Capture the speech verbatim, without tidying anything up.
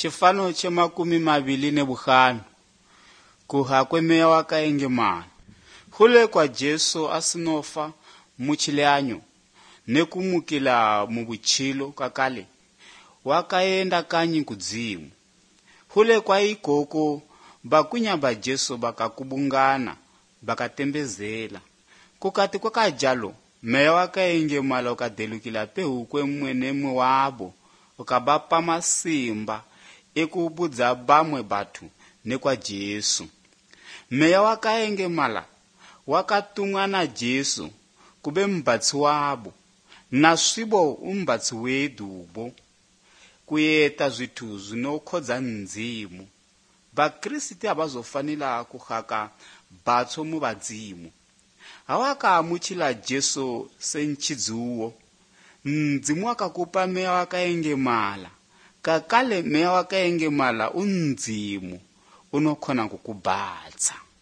chifano che makumi mavili ne bukhano kuha kwemeya wakaengemana hule kwa Jesu asinofa muchileanyo nekumukila mubuchilo kakale wakaenda kanyi kudzimu hule kwa ikoko bakunya ba Jesu bakakubungana bakatembezela kukati kwakajalo meya wakaengemala ukadelukila pehukwe mwenemwe wabo ukabapa masimba ekubudza bamwe batu nekwa Jesu. Meya wakaengemala wakatumwa na Jesu kube mbatsi wabo na swibo umbatsi wedubo kuyeta zwitu zinokhodza nzimu bakristi abazofanila kuhaka batso mu badzimu awakamuchila Jesu senchizuwo nzimu akakupa meya wakaengemala kakale meya wakaengemala unzimu unokhona kukubatsa.